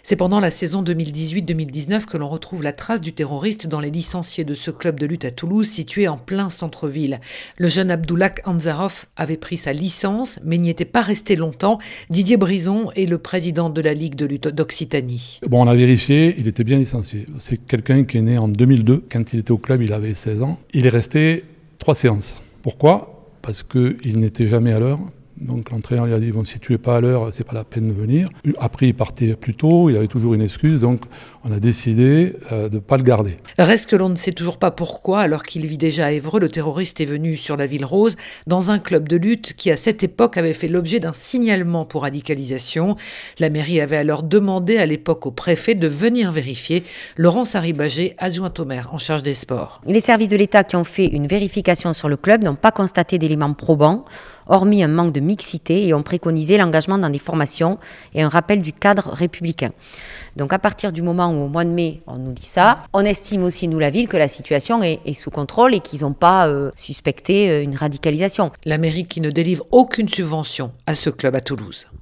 C'est pendant la saison 2018-2019 que l'on retrouve la trace du terroriste dans les licenciés de ce club de lutte à Toulouse, situé en plein centre-ville. Le jeune Abdoulak Anzarov avait pris sa licence, mais n'y était pas resté longtemps. Didier Brison est le président de la Ligue de lutte d'Occitanie. Bon, on a vérifié, il était bien licencié. C'est quelqu'un qui est né en 2002. Quand il était au club, il avait 16 ans. Il est resté 3 séances. Pourquoi ? Parce qu'il n'était jamais à l'heure. Donc l'entraîneur lui a dit, bon, si tu n'es pas à l'heure, c'est pas la peine de venir. Après, il partait plus tôt, il avait toujours une excuse, donc on a décidé de ne pas le garder. Reste que l'on ne sait toujours pas pourquoi, alors qu'il vit déjà à Évreux, le terroriste est venu sur la Ville Rose, dans un club de lutte qui, à cette époque, avait fait l'objet d'un signalement pour radicalisation. La mairie avait alors demandé à l'époque au préfet de venir vérifier. Laurence Haribagé, adjointe au maire en charge des sports. Les services de l'État qui ont fait une vérification sur le club n'ont pas constaté d'éléments probants, hormis un manque de mixité, et ont préconisé l'engagement dans des formations et un rappel du cadre républicain. Donc à partir du moment où au mois de mai on nous dit ça, on estime aussi nous la ville que la situation est sous contrôle et qu'ils n'ont pas suspecté une radicalisation. La mairie qui ne délivre aucune subvention à ce club à Toulouse.